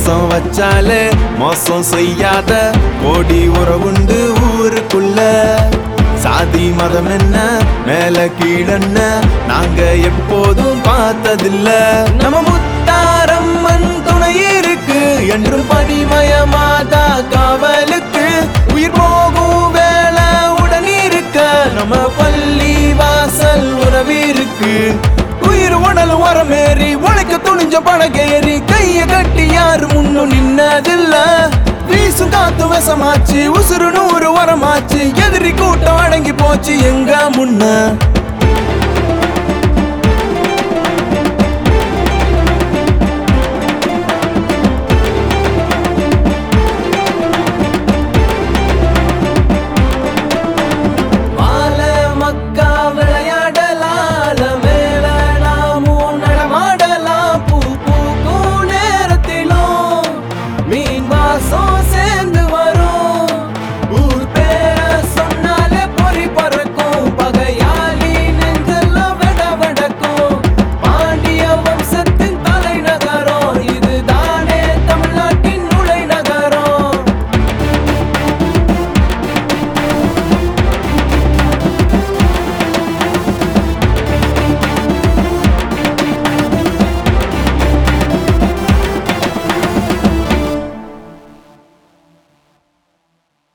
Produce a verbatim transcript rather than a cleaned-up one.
பாசம் வச்சாலே மோசம் செய்யாத கோடி உறவுண்டு ஊருக்குள்ள. சாதி மதம் என்ன மேல கீழன்ன நாங்க எப்போதும் பார்த்ததில்ல. நம்ம முத்தாரம்மன் துணை இருக்கு என்றும் பணிமயமாதா காவலுக்கு. உயிர் போகும் வேலை உடன் இருக்க நம்ம பள்ளி வாசல் உறவு இருக்கு. உயிர் உடல் உரமேறி உழைக்க துணிஞ்ச படகேறி கைய கட்டி யாரு முன்னும் நின்னதில்ல. வீசும் காத்து வசமாச்சு உசுறு நூறு வரமாச்சு எதிரி கூட்டம் அடங்கி போச்சு எங்க முன்ன.